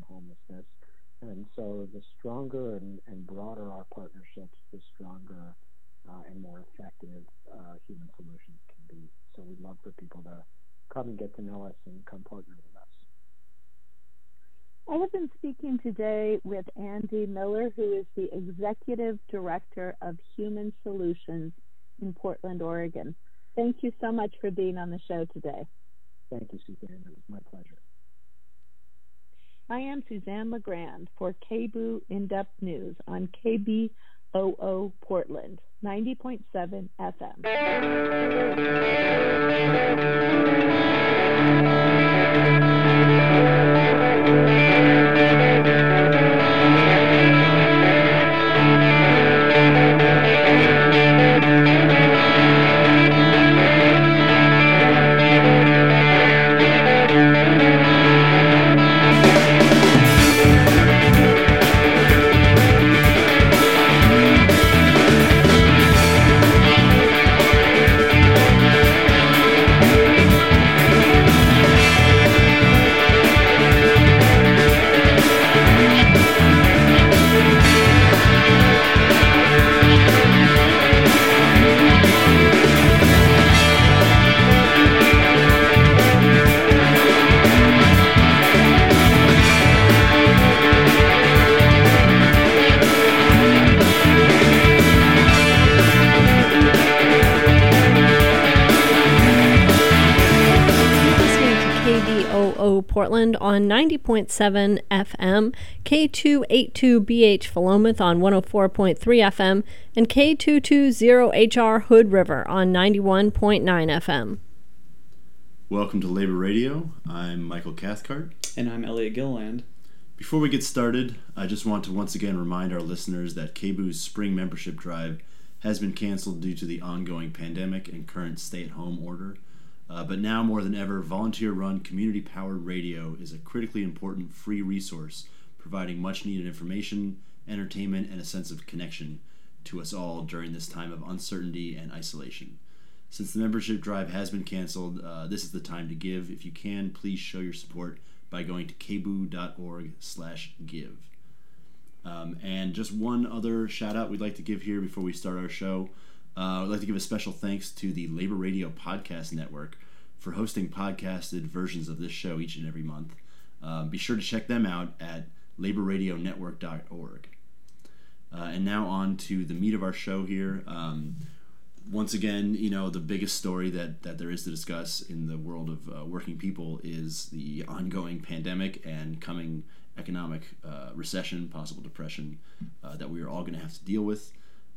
homelessness. And so the stronger and broader our partnerships, the stronger and more effective human solutions can be. So we'd love for people to come and get to know us and come partner with us. I have been speaking today with Andy Miller, who is the Executive Director of Human Solutions in Portland, Oregon. Thank you so much for being on the show today. Thank you, Suzanne. It was my pleasure. I am Suzanne LeGrand for KBOO In-Depth News on KBOO Portland, 90.7 FM. Portland on 90.7 FM, K282BH Philomath on 104.3 FM, and K220HR Hood River on 91.9 FM. Welcome to Labor Radio. I'm Michael Cathcart. And I'm Elliot Gilland. Before we get started, I just want to once again remind our listeners that KBOO's spring membership drive has been canceled due to the ongoing pandemic and current stay-at-home order. But now more than ever, volunteer-run, community-powered radio is a critically important free resource providing much-needed information, entertainment, and a sense of connection to us all during this time of uncertainty and isolation. Since the membership drive has been canceled, this is the time to give. If you can, please show your support by going to kboo.org/give. And just one other shout-out we'd like to give here before we start our show. I'd like to give a special thanks to the Labor Radio Podcast Network for hosting podcasted versions of this show each and every month. Be sure to check them out at laborradionetwork.org. And now on to the meat of our show here. Once again, the biggest story that there is to discuss in the world of working people is the ongoing pandemic and coming economic recession, possible depression that we are all going to have to deal with.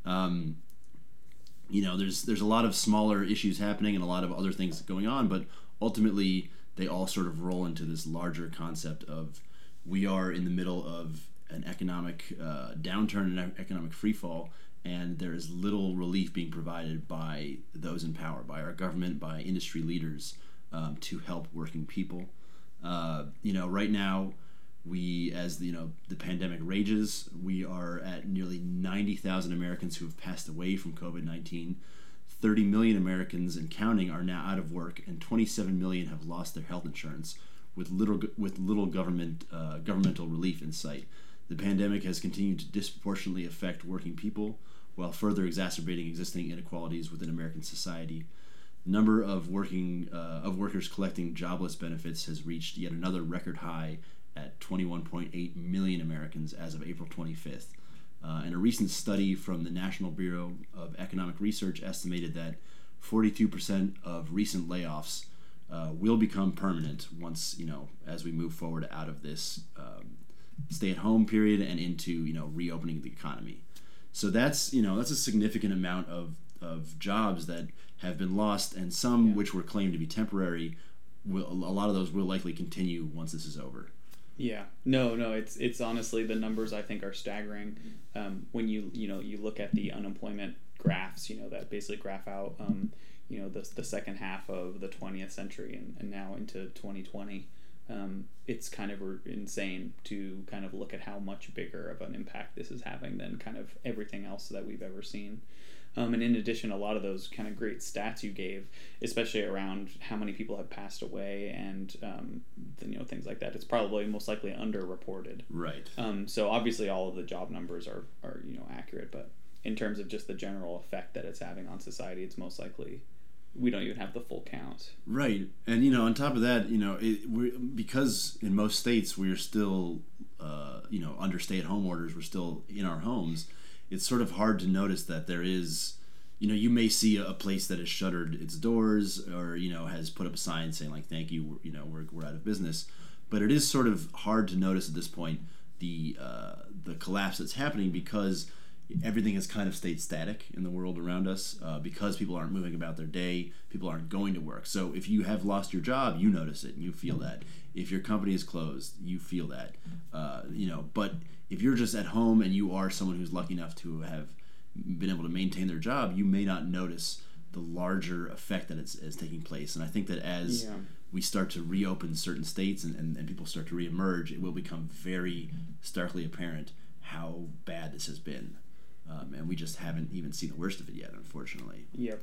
There's a lot of smaller issues happening and a lot of other things going on, but ultimately they all sort of roll into this larger concept of we are in the middle of an economic downturn and economic freefall, and there is little relief being provided by those in power, by our government, by industry leaders to help working people. Right now, as the pandemic rages, we are at nearly 90,000 Americans who have passed away from COVID-19. 30 million Americans and counting are now out of work, and 27 million have lost their health insurance, with little governmental relief in sight. The pandemic has continued to disproportionately affect working people, while further exacerbating existing inequalities within American society. The number of workers collecting jobless benefits has reached yet another record high at 21.8 million Americans as of April 25th. And a recent study from the National Bureau of Economic Research estimated that 42% of recent layoffs will become permanent once, as we move forward out of this stay-at-home period and into, reopening the economy. So that's a significant amount of jobs that have been lost, and some which were claimed to be temporary. A lot of those will likely continue once this is over. Yeah, no, it's honestly, the numbers I think are staggering. When you look at the unemployment graphs, that basically graph out, the second half of the 20th century and now into 2020. it's kind of insane to kind of look at how much bigger of an impact this is having than kind of everything else that we've ever seen. And in addition, a lot of those kind of great stats you gave, especially around how many people have passed away and things like that, it's probably most likely underreported. Right. So obviously all of the job numbers are accurate, but in terms of just the general effect that it's having on society, it's most likely we don't even have the full count. Right. And on top of that, because in most states we're still under stay-at-home orders, we're still in our homes. It's sort of hard to notice that there is, you may see a place that has shuttered its doors or, has put up a sign saying like, thank you, we're out of business. But it is sort of hard to notice at this point the collapse that's happening because everything has kind of stayed static in the world around us because people aren't moving about their day, people aren't going to work. So if you have lost your job, you notice it and you feel that. If your company is closed, you feel that. But if you're just at home and you are someone who's lucky enough to have been able to maintain their job, you may not notice the larger effect that is taking place. And I think that as we start to reopen certain states and people start to reemerge, it will become very starkly apparent how bad this has been. And we just haven't even seen the worst of it yet, unfortunately. Yep.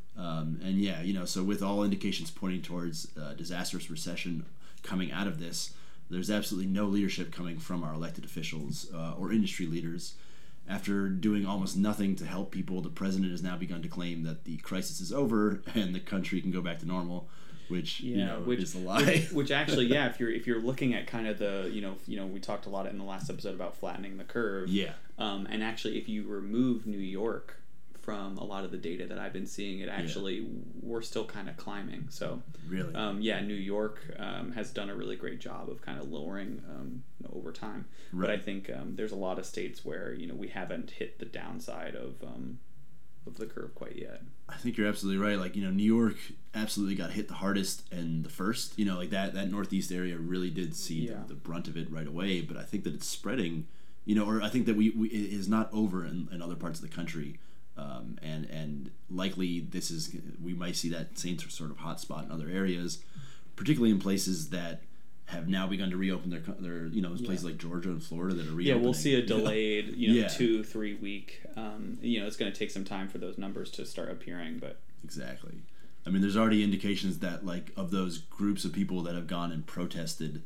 So with all indications pointing towards disastrous recession coming out of this, there's absolutely no leadership coming from our elected officials or industry leaders. After doing almost nothing to help people, the president has now begun to claim that the crisis is over and the country can go back to normal, which is a lie. Which actually, if you're looking at kind of the we talked a lot in the last episode about flattening the curve. Yeah. And actually, if you remove New York from a lot of the data that I've been seeing, it actually we're still kind of climbing. So really, New York has done a really great job of kind of lowering over time. Right. But I think there's a lot of states where we haven't hit the downside of the curve quite yet. I think you're absolutely right. Like New York absolutely got hit the hardest and the first. Like that northeast area really did see the brunt of it right away. But I think that it's spreading. Or I think that it is not over in other parts of the country. And likely we might see that same sort of hotspot in other areas, particularly in places that have now begun to reopen their places like Georgia and Florida that are reopening. Yeah, we'll see a delayed 2-3 week. It's going to take some time for those numbers to start appearing, but exactly. I mean, there's already indications that of those groups of people that have gone and protested,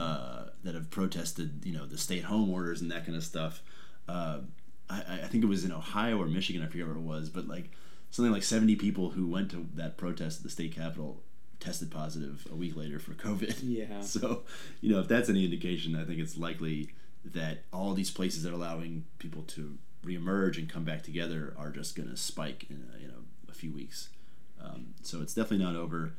the stay-at-home orders and that kind of stuff. I think it was in Ohio or Michigan, I forget where it was, but something like 70 people who went to that protest at the state capitol tested positive a week later for COVID. Yeah. So, if that's any indication, I think it's likely that all these places that are allowing people to reemerge and come back together are just going to spike in a few weeks. So it's definitely not over.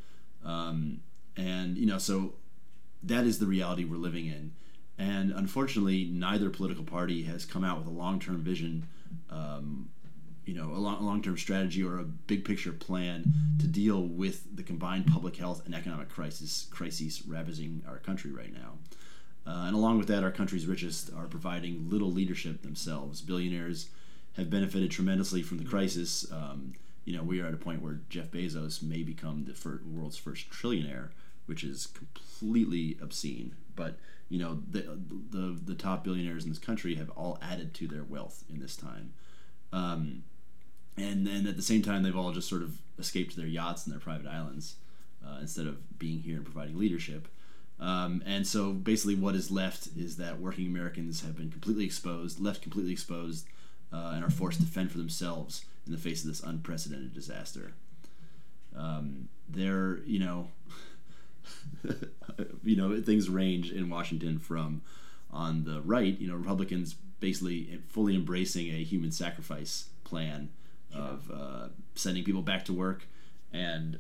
So that is the reality we're living in. And unfortunately, neither political party has come out with a long-term vision, a long-term strategy or a big-picture plan to deal with the combined public health and economic crises ravaging our country right now. And along with that, our country's richest are providing little leadership themselves. Billionaires have benefited tremendously from the crisis. We are at a point where Jeff Bezos may become the world's first trillionaire, which is completely obscene. But the top billionaires in this country have all added to their wealth in this time, and then at the same time they've all just sort of escaped to their yachts and their private islands instead of being here and providing leadership. And so basically, what is left is that working Americans have been left completely exposed, and are forced to fend for themselves in the face of this unprecedented disaster. Things range in Washington from, on the right, Republicans basically fully embracing a human sacrifice plan of sending people back to work and,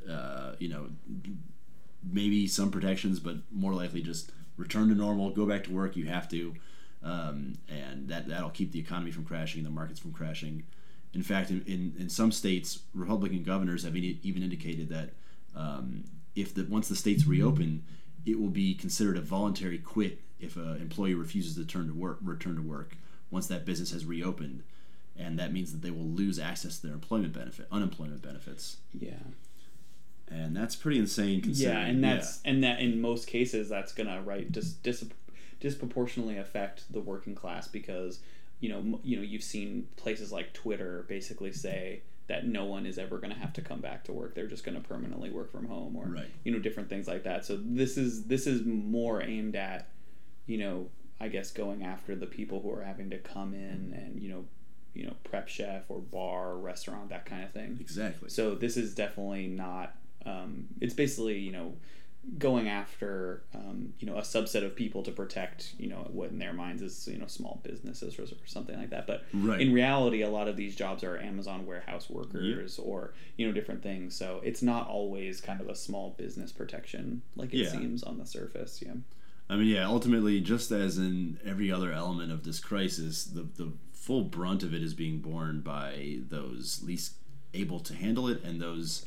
maybe some protections, but more likely just return to normal, go back to work, you have to, and that'll keep the economy from crashing, the markets from crashing. In fact, in some states, Republican governors have even indicated that once the states reopen, it will be considered a voluntary quit if an employee refuses to return to work once that business has reopened, and that means that they will lose access to their unemployment benefits. Yeah. And that's pretty insane considering. And that in most cases that's gonna disproportionately affect the working class, because you've seen places like Twitter basically say that no one is ever going to have to come back to work. They're just going to permanently work from home, or different things like that. So this is more aimed at, I guess, going after the people who are having to come in and prep chef or bar or restaurant, that kind of thing. Exactly. So this is definitely not. It's basically going after a subset of people to protect what in their minds is small businesses or something like that. But in reality, a lot of these jobs are Amazon warehouse workers or different things. So it's not always kind of a small business protection like it seems on the surface. Yeah. I mean, ultimately, just as in every other element of this crisis, the full brunt of it is being borne by those least able to handle it and those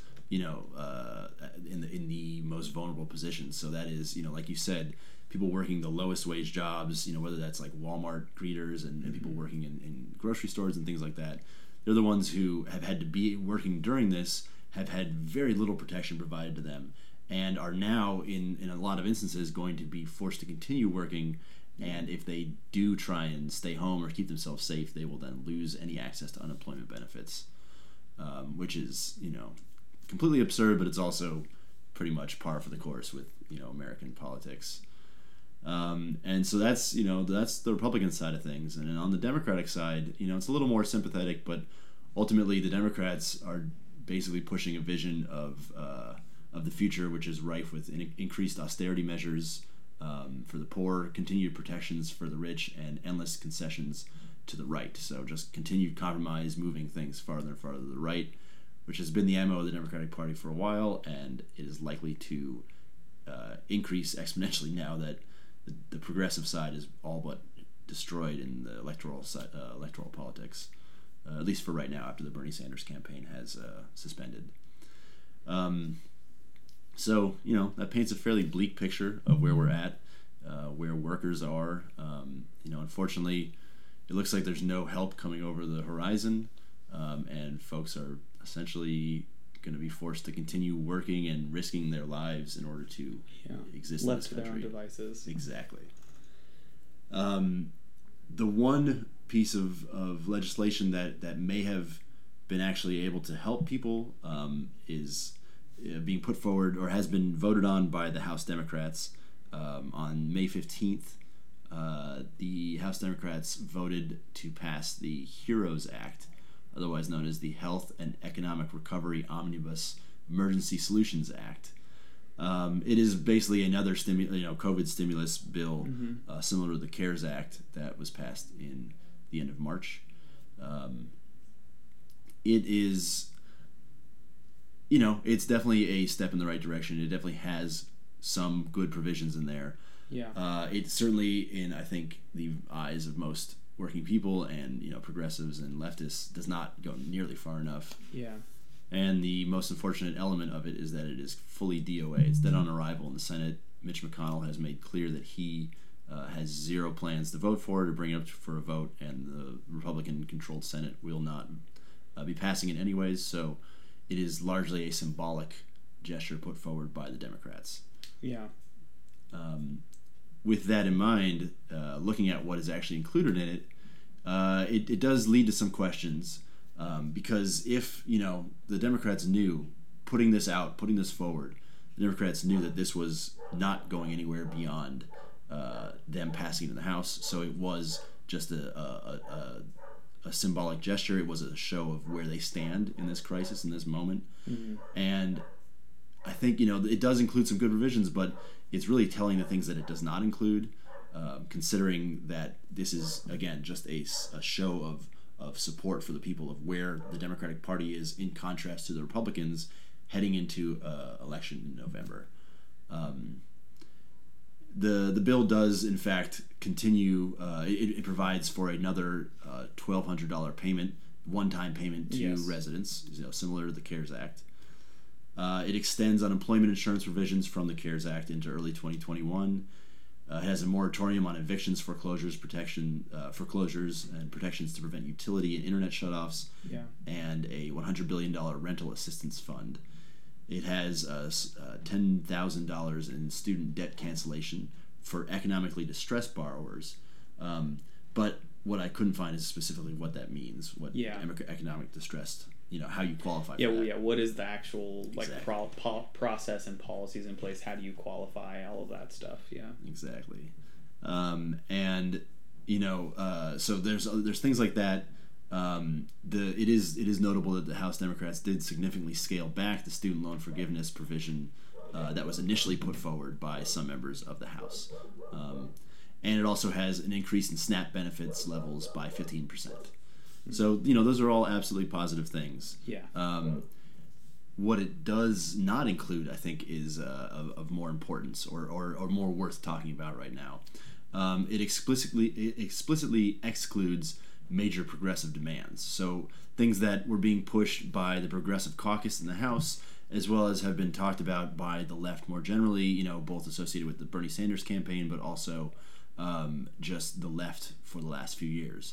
in the most vulnerable positions. So that is, like you said, people working the lowest wage jobs, whether that's like Walmart greeters and people working in grocery stores and things like that. They're the ones who have had to be working during this, have had very little protection provided to them, and are now in a lot of instances going to be forced to continue working. And if they do try and stay home or keep themselves safe, they will then lose any access to unemployment benefits, which is, completely absurd, but it's also pretty much par for the course with American politics. And so that's the Republican side of things. And then on the Democratic side, it's a little more sympathetic, but ultimately the Democrats are basically pushing a vision of the future, which is rife with increased austerity measures for the poor, continued protections for the rich, and endless concessions to the right. So just continued compromise, moving things farther and farther to the right, which has been the MO of the Democratic Party for a while, and it is likely to increase exponentially now that the progressive side is all but destroyed in the electoral politics, at least for right now, after the Bernie Sanders campaign has suspended. So, that paints a fairly bleak picture of where we're at, where workers are. Unfortunately, it looks like there's no help coming over the horizon, and folks are essentially going to be forced to continue working and risking their lives in order to exist in this country. Left to their own devices. Exactly. The one piece of legislation that may have been actually able to help people is being put forward, or has been voted on by the House Democrats on May 15th. The House Democrats voted to pass the HEROES Act, otherwise known as the Health and Economic Recovery Omnibus Emergency Solutions Act. It is basically another COVID stimulus bill, similar to the CARES Act that was passed in the end of March. It is, it's definitely a step in the right direction. It definitely has some good provisions in there. Yeah. It's certainly, in I think the eyes of most working people and progressives and leftists, does not go nearly far enough. Yeah. And the most unfortunate element of it is that it is fully DOA. It's dead on arrival in the Senate. Mitch McConnell has made clear that he has zero plans to vote for it or bring it up for a vote, and the Republican-controlled Senate will not be passing it anyways. So it is largely a symbolic gesture put forward by the Democrats. Yeah. With that in mind, looking at what is actually included in it, it does lead to some questions, because if the Democrats knew, putting this forward, the Democrats knew that this was not going anywhere beyond them passing it in the House, so it was just a symbolic gesture. It was a show of where they stand in this crisis, in this moment. Mm-hmm. And I think it does include some good revisions, but it's really telling the things that it does not include, considering that this is, again, just a show of support for the people, of where the Democratic Party is in contrast to the Republicans heading into election in November. The bill does, in fact, continue. It provides for another $1,200 payment, one-time payment to residents, similar to the CARES Act. It extends unemployment insurance provisions from the CARES Act into early 2021. It has a moratorium on evictions, foreclosures, and protections to prevent utility and internet shutoffs, and a $100 billion rental assistance fund. It has $10,000 in student debt cancellation for economically distressed borrowers. But what I couldn't find is specifically what that means. What economic distressed, how you qualify for that. What is the actual Exactly. process and policies in place? How do you qualify? All of that stuff. Yeah. Exactly. So there's things like that. It is notable that the House Democrats did significantly scale back the student loan forgiveness provision that was initially put forward by some members of the House. And it also has an increase in SNAP benefits levels by 15%. So, those are all absolutely positive things. Yeah. What it does not include, I think, is of more importance or more worth talking about right now. It explicitly excludes major progressive demands. So things that were being pushed by the Progressive Caucus in the House, as well as have been talked about by the left more generally, both associated with the Bernie Sanders campaign, but also just the left for the last few years.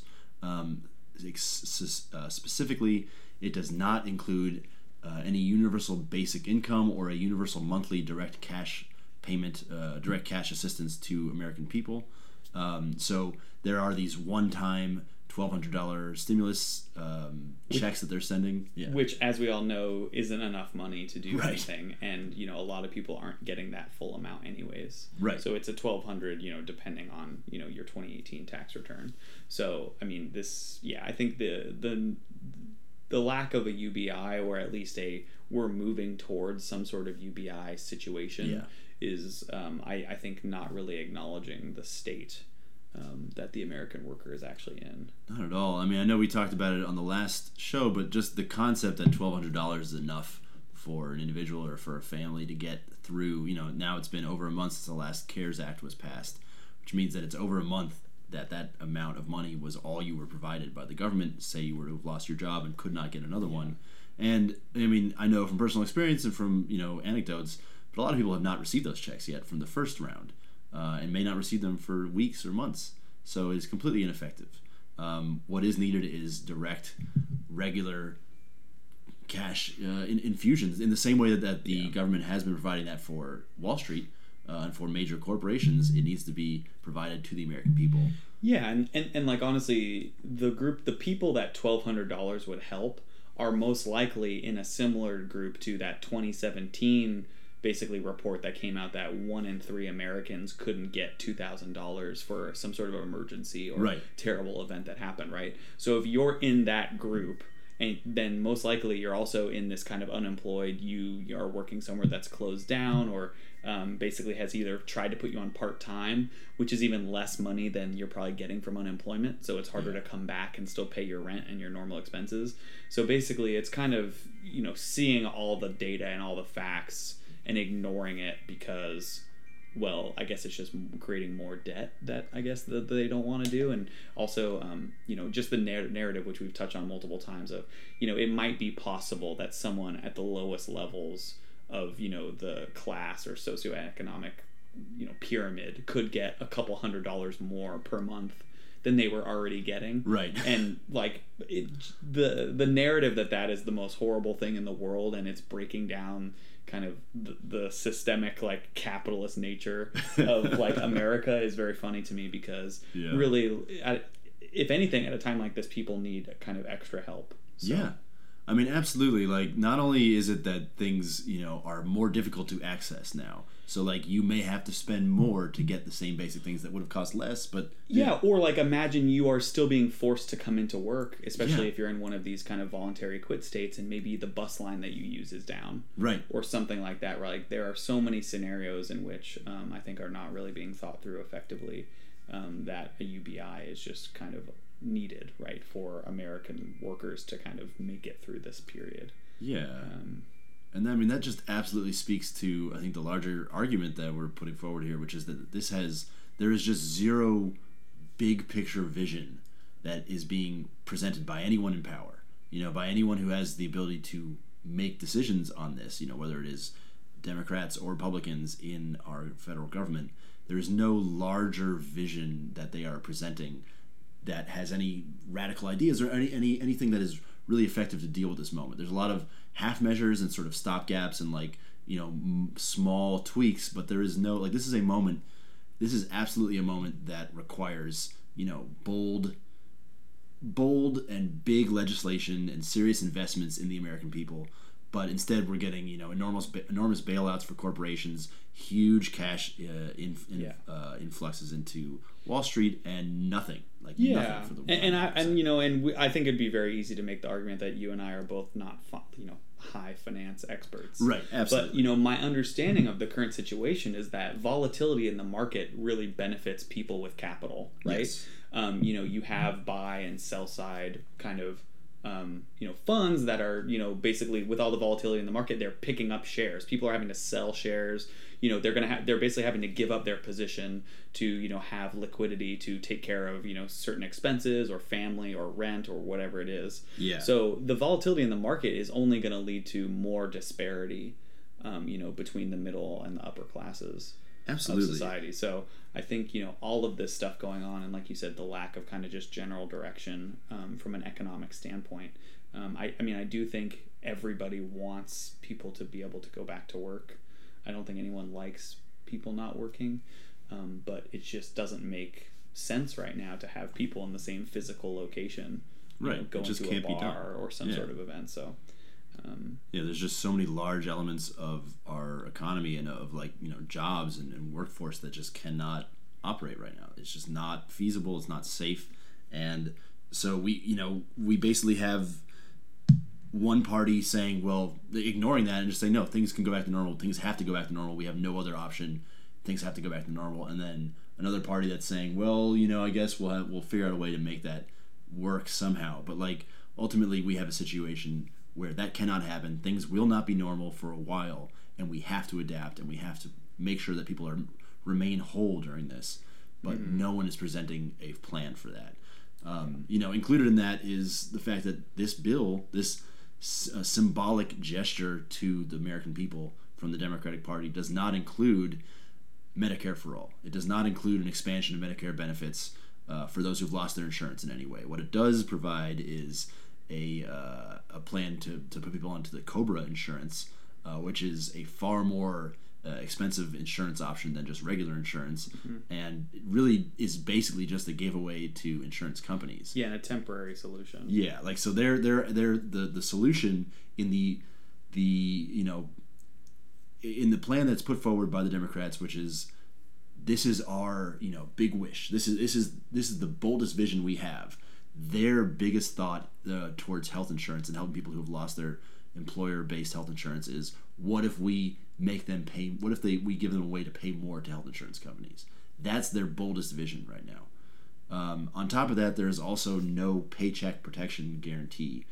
Specifically, it does not include any universal basic income or a universal monthly direct cash payment, direct cash assistance to American people. So there are these one-time $1,200 stimulus checks that they're sending. Yeah. Which, as we all know, isn't enough money to do anything. And, a lot of people aren't getting that full amount anyways. Right. So it's a $1,200, depending on, your 2018 tax return. So, I mean, I think the lack of a UBI, or at least we're moving towards some sort of UBI situation is, I think, not really acknowledging the state that the American worker is actually in. Not at all. I mean, I know we talked about it on the last show, but just the concept that $1,200 is enough for an individual or for a family to get through, now it's been over a month since the last CARES Act was passed, which means that it's over a month that amount of money was all you were provided by the government. Say you were to have lost your job and could not get another one. And, I mean, I know from personal experience and from, anecdotes, but a lot of people have not received those checks yet from the first round. And may not receive them for weeks or months. So it's completely ineffective. What is needed is direct, regular cash infusions in the same way that the government has been providing that for Wall Street and for major corporations. It needs to be provided to the American people. Yeah, and like, honestly, the people that $1,200 would help are most likely in a similar group to that 2017 basically report that came out that 1 in 3 Americans couldn't get $2,000 for some sort of emergency or terrible event that happened, right? So if you're in that group, and then most likely you're also in this kind of unemployed, you are working somewhere that's closed down or basically has either tried to put you on part-time, which is even less money than you're probably getting from unemployment, so it's harder to come back and still pay your rent and your normal expenses. So basically it's kind of, seeing all the data and all the facts and ignoring it because, well, I guess it's just creating more debt that I guess that they don't want to do. And also, just the narrative, which we've touched on multiple times of, it might be possible that someone at the lowest levels of, the class or socioeconomic, pyramid could get a couple $100 more per month than they were already getting. Right. And the narrative that is the most horrible thing in the world, and it's breaking down kind of the systemic capitalist nature of America is very funny to me because really, if anything, at a time like this, people need kind of extra help. So. Yeah. I mean, absolutely. Not only is it that things, are more difficult to access now. So, you may have to spend more to get the same basic things that would have cost less, but... Yeah, or, imagine you are still being forced to come into work, especially if you're in one of these kind of voluntary quit states, and maybe the bus line that you use is down. Right. Or something like that, where, there are so many scenarios in which I think are not really being thought through effectively, that a UBI is just kind of needed, right, for American workers to kind of make it through this period. Yeah. And I mean, that just absolutely speaks to, I think, the larger argument that we're putting forward here, which is that there is just zero big picture vision that is being presented by anyone in power, by anyone who has the ability to make decisions on this, whether it is Democrats or Republicans in our federal government. There is no larger vision that they are presenting that has any radical ideas or anything that is really effective to deal with this moment. There's a lot of half measures and sort of stopgaps and like, you know, small tweaks, but there is no, like, this is absolutely a moment that requires, you know, bold and big legislation and serious investments in the American people. But instead, we're getting, you know, enormous bailouts for corporations, huge cash influxes into Wall Street, and nothing nothing for the I think it'd be very easy to make the argument that you and I are both not, high finance experts, right? Absolutely. But my understanding of the current situation is that volatility in the market really benefits people with capital, right? Yes. You have buy and sell side kind of. Funds that are, basically with all the volatility in the market, they're picking up shares. People are having to sell shares. They're basically having to give up their position to, have liquidity to take care of, certain expenses or family or rent or whatever it is. Yeah. So the volatility in the market is only going to lead to more disparity, between the middle and the upper classes. Absolutely. Of society. So I think, all of this stuff going on, and like you said, the lack of kind of just general direction from an economic standpoint. I do think everybody wants people to be able to go back to work. I don't think anyone likes people not working, but it just doesn't make sense right now to have people in the same physical location, right? Going just to can't a be done. Bar or some sort of event. So. There's just so many large elements of our economy and of jobs and workforce that just cannot operate right now. It's just not feasible. It's not safe. And so we basically have one party saying, well, ignoring that and just saying, no, things can go back to normal. Things have to go back to normal. We have no other option. Things have to go back to normal. And then another party that's saying, well, I guess we'll figure out a way to make that work somehow. But ultimately we have a situation where that cannot happen. Things will not be normal for a while, and we have to adapt, and we have to make sure that people remain whole during this. But no one is presenting a plan for that. Included in that is the fact that this bill, this symbolic gesture to the American people from the Democratic Party, does not include Medicare for all. It does not include an expansion of Medicare benefits for those who've lost their insurance in any way. What it does provide is a plan to put people onto the COBRA insurance, which is a far more expensive insurance option than just regular insurance, and it really is basically just a giveaway to insurance companies. Yeah, and a temporary solution. Yeah, so they're the solution in the in the plan that's put forward by the Democrats, which is, this is our big wish. This is the boldest vision we have. Their biggest thought towards health insurance and helping people who have lost their employer-based health insurance is, what if we make them pay? What if we give them a way to pay more to health insurance companies? That's their boldest vision right now. On top of that, there's also no paycheck protection guarantee.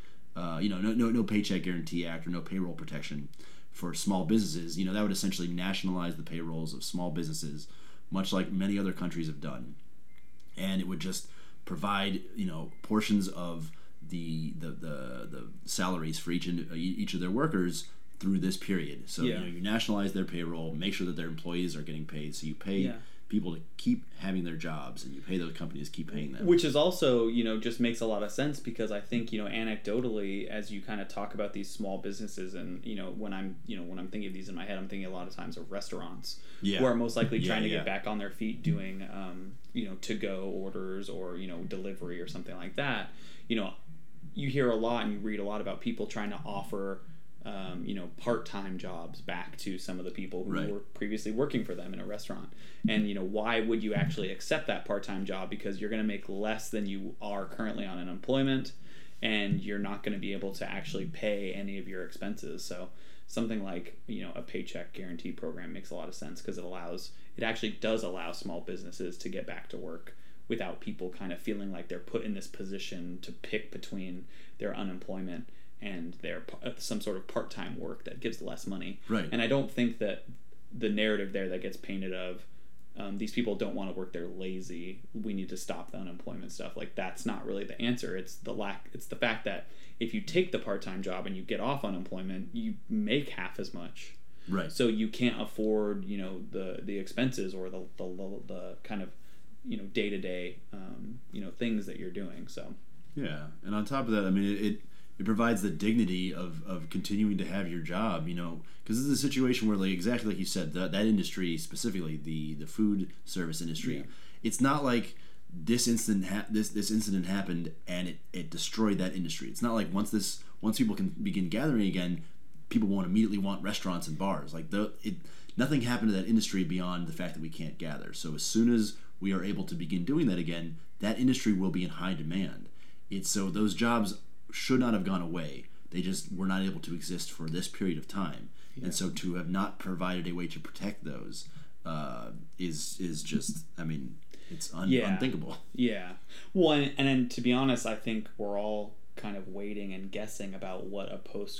No Paycheck Guarantee Act or no payroll protection for small businesses. That would essentially nationalize the payrolls of small businesses, much like many other countries have done, and it would just provide portions of the salaries for each of their workers through this period. So you nationalize their payroll, make sure that their employees are getting paid. So you pay people to keep having their jobs, and you pay those companies to keep paying them. Which is also just makes a lot of sense, because I think anecdotally, as you kind of talk about these small businesses, and when I'm thinking of these in my head, I'm thinking a lot of times of restaurants who are most likely trying to get back on their feet doing to-go orders or delivery or something like that. You hear a lot and you read a lot about people trying to offer part-time jobs back to some of the people who were previously working for them in a restaurant. And why would you actually accept that part-time job? Because you're going to make less than you are currently on unemployment, and you're not going to be able to actually pay any of your expenses. So something like a paycheck guarantee program makes a lot of sense, because it actually does allow small businesses to get back to work without people kind of feeling like they're put in this position to pick between their unemployment and their some sort of part-time work that gives less money. Right. And I don't think that the narrative there that gets painted of these people don't want to work, they're lazy, we need to stop the unemployment stuff, that's not really the answer. It's the fact that if you take the part-time job and you get off unemployment, you make half as much. Right. So you can't afford the expenses or the kind of day-to-day things that you're doing. So yeah, and on top of that, it it provides the dignity of continuing to have your job, you know, because this is a situation where, like, exactly like you said, that industry specifically, the food service industry, it's not like this incident happened and it destroyed that industry. It's not like once people can begin gathering again, people won't immediately want restaurants and bars. Like nothing happened to that industry beyond the fact that we can't gather. So as soon as we are able to begin doing that again, that industry will be in high demand. So those jobs should not have gone away. They just were not able to exist for this period of time. Yeah. And so to have not provided a way to protect those is just, I mean, it's unthinkable. Yeah. Well, and then to be honest, I think we're all kind of waiting and guessing about what a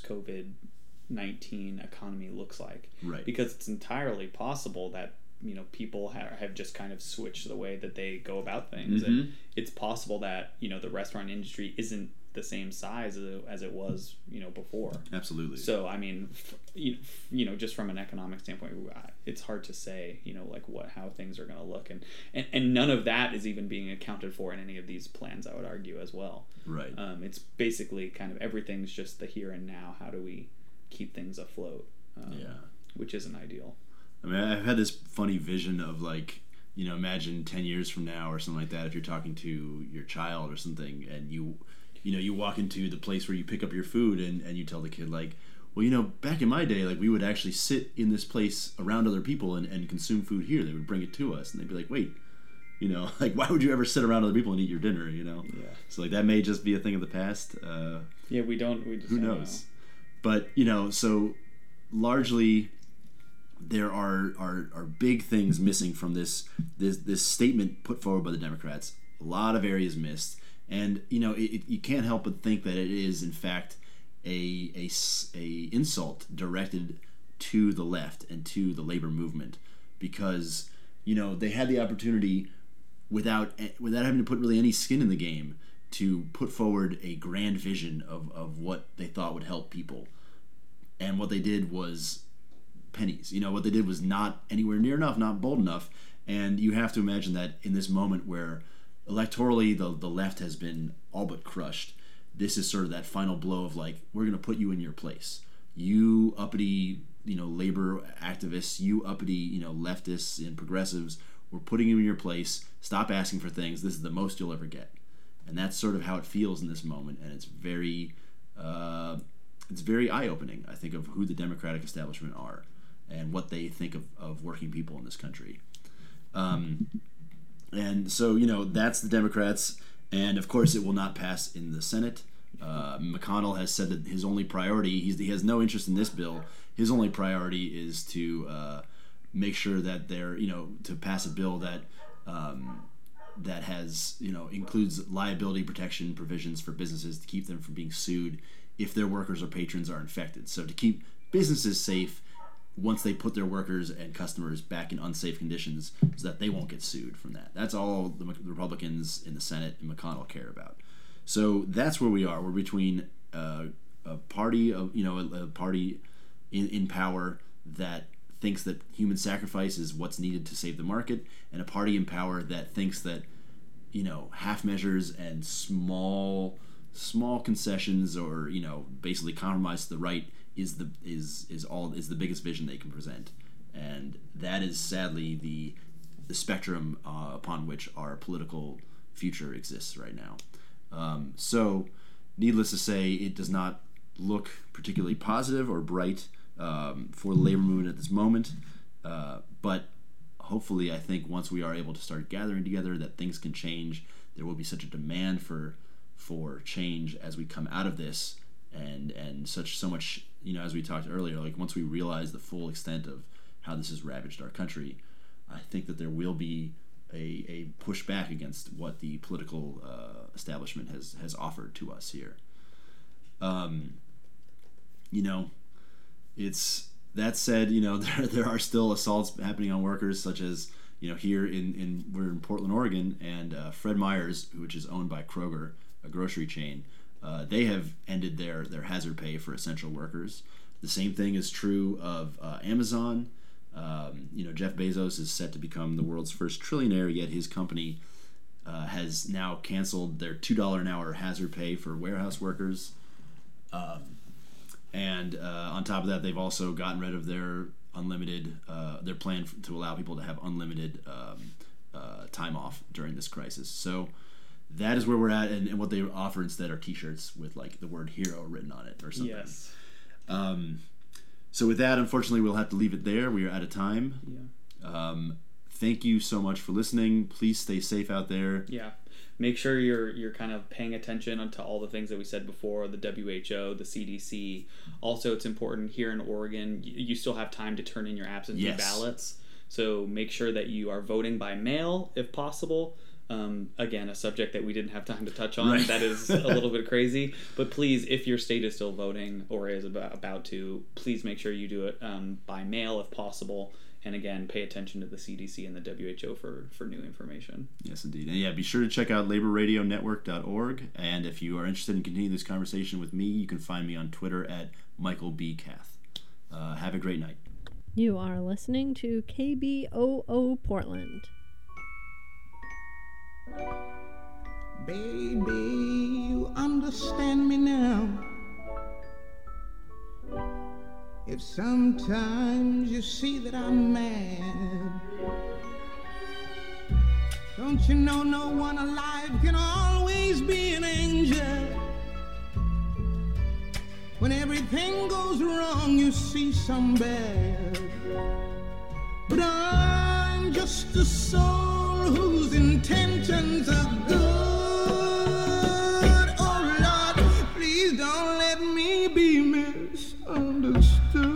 post-COVID-19 economy looks like. Right. Because it's entirely possible that, you know, people have just kind of switched the way that they go about things. Mm-hmm. And it's possible that, you know, the restaurant industry isn't the same size as it was, you know, before. Absolutely. So, I mean, you know, just from an economic standpoint, it's hard to say, you know, like how things are going to look. And none of that is even being accounted for in any of these plans, I would argue, as well. Right. It's basically kind of everything's just the here and now. How do we keep things afloat? Which isn't ideal. I mean, I've had this funny vision of, like, you know, imagine 10 years from now or something like that, if you're talking to your child or something, and you walk into the place where you pick up your food and you tell the kid, like, well, you know, back in my day, like, we would actually sit in this place around other people and consume food here. They would bring it to us, and they'd be like, wait, you know, like, why would you ever sit around other people and eat your dinner, you know? Yeah. So, like, that may just be a thing of the past. We just who knows? Know. But, you know, so largely there are big things missing from this statement put forward by the Democrats. A lot of areas missed. And, you know, you can't help but think that it is, in fact, a insult directed to the left and to the labor movement, because, you know, they had the opportunity without having to put really any skin in the game to put forward a grand vision of what they thought would help people. And what they did was pennies. You know, what they did was not anywhere near enough, not bold enough. And you have to imagine that in this moment where electorally the left has been all but crushed, this is sort of that final blow of, like, we're going to put you in your place. You uppity, you know, labor activists, you uppity, you know, leftists and progressives, we're putting you in your place. Stop asking for things. This is the most you'll ever get. And that's sort of how it feels in this moment. And it's very eye-opening, I think, of who the Democratic establishment are and what they think of working people in this country. And so, you know, that's the Democrats. And, of course, it will not pass in the Senate. McConnell has said that his only priority, he has no interest in this bill. His only priority is to make sure that to pass a bill that has, you know, includes liability protection provisions for businesses to keep them from being sued if their workers or patrons are infected. So to keep businesses safe once they put their workers and customers back in unsafe conditions so that they won't get sued from that. That's all the Republicans in the Senate and McConnell care about. So that's where we are. We're between a party in power that thinks that human sacrifice is what's needed to save the market, and a party in power that thinks that, you know, half measures and small concessions, or, you know, basically compromise to the right is the biggest vision they can present. And that is sadly the spectrum upon which our political future exists right now. So needless to say, it does not look particularly positive or bright for the labor movement at this moment, but hopefully, I think once we are able to start gathering together, that things can change. There will be such a demand for change as we come out of this, and so much, you know, as we talked earlier, like, once we realize the full extent of how this has ravaged our country, I think that there will be a pushback against what the political establishment has offered to us here. You know, it's that said, you know, there are still assaults happening on workers, such as, you know, here we're in Portland, Oregon, and Fred Meyer's, which is owned by Kroger, a grocery chain, they have ended their hazard pay for essential workers. The same thing is true of Amazon. You know, Jeff Bezos is set to become the world's first trillionaire, yet his company has now canceled their $2 an hour hazard pay for warehouse workers. And on top of that, they've also gotten rid of their unlimited, their plan to allow people to have unlimited time off during this crisis. So that is where we're at, and what they offer instead are T-shirts with like the word "hero" written on it or something. Yes. So with that, unfortunately, we'll have to leave it there. We are out of time. Yeah. Thank you so much for listening. Please stay safe out there. Yeah. Make sure you're kind of paying attention to all the things that we said before, the WHO, the CDC. Also, it's important here in Oregon, you still have time to turn in your absentee ballots. So make sure that you are voting by mail if possible. Again, a subject that we didn't have time to touch on. Right. That is a little bit crazy. But please, if your state is still voting or is about to, please make sure you do it by mail if possible. And again, pay attention to the CDC and the WHO for new information. Yes, indeed. And yeah, be sure to check out laborradionetwork.org. And if you are interested in continuing this conversation with me, you can find me on Twitter at Michael B. Kath. Have a great night. You are listening to KBOO Portland. Baby, you understand me now. If sometimes you see that I'm mad, don't you know no one alive can always be an angel? When everything goes wrong, you see some bad. But I'm just a soul whose intentions are good. Oh Lord, please don't let me be misunderstood.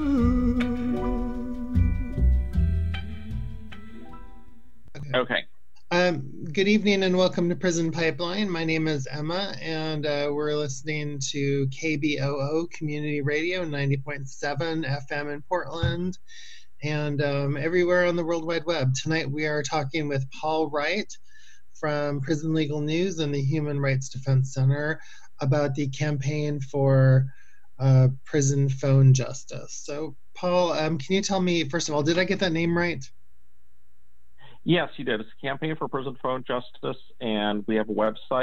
Okay. Good evening and welcome to Prison Pipeline. My name is Emma, and we're listening to KBOO Community Radio 90.7 FM in Portland and everywhere on the World Wide Web. Tonight we are talking with Paul Wright from Prison Legal News and the Human Rights Defense Center about the campaign for prison phone justice. So, Paul, can you tell me, first of all, did I get that name right? Yes, you did. It's a campaign for prison phone justice, and we have a website.